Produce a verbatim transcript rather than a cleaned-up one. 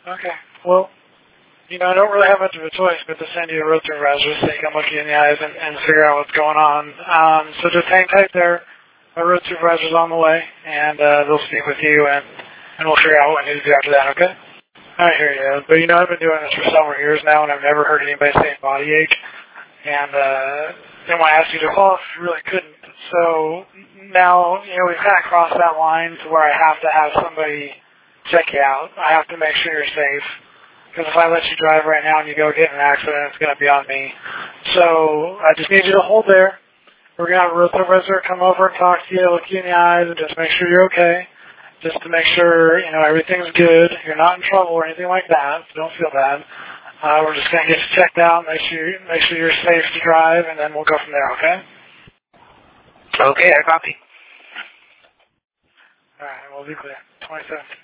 Okay. Well, you know, I don't really have much of a choice but to send you a road supervisor so you can look you in the eyes and, and figure out what's going on. Um, so just hang tight there. My road supervisor's on the way, and uh, they'll speak with you, and, and we'll figure out what we need to do after that, okay? I hear you. But, you know, I've been doing this for several years now, and I've never heard anybody say body ache. And uh, then when I asked you to call, you really couldn't. So now, you know, we've kind of crossed that line to where I have to have somebody check you out. I have to make sure you're safe. Because if I let you drive right now and you go get in an accident, it's going to be on me. So I just need you to hold there. We're going to have a road supervisor come over and talk to you, look you in the eyes, and just make sure you're okay. Just to make sure, you know, everything's good. You're not in trouble or anything like that, so don't feel bad. Uh, we're just going to get you checked out, make sure, make sure you're safe to drive, and then we'll go from there, okay? Okay, I copy. All right, we'll be clear. twenty-seven.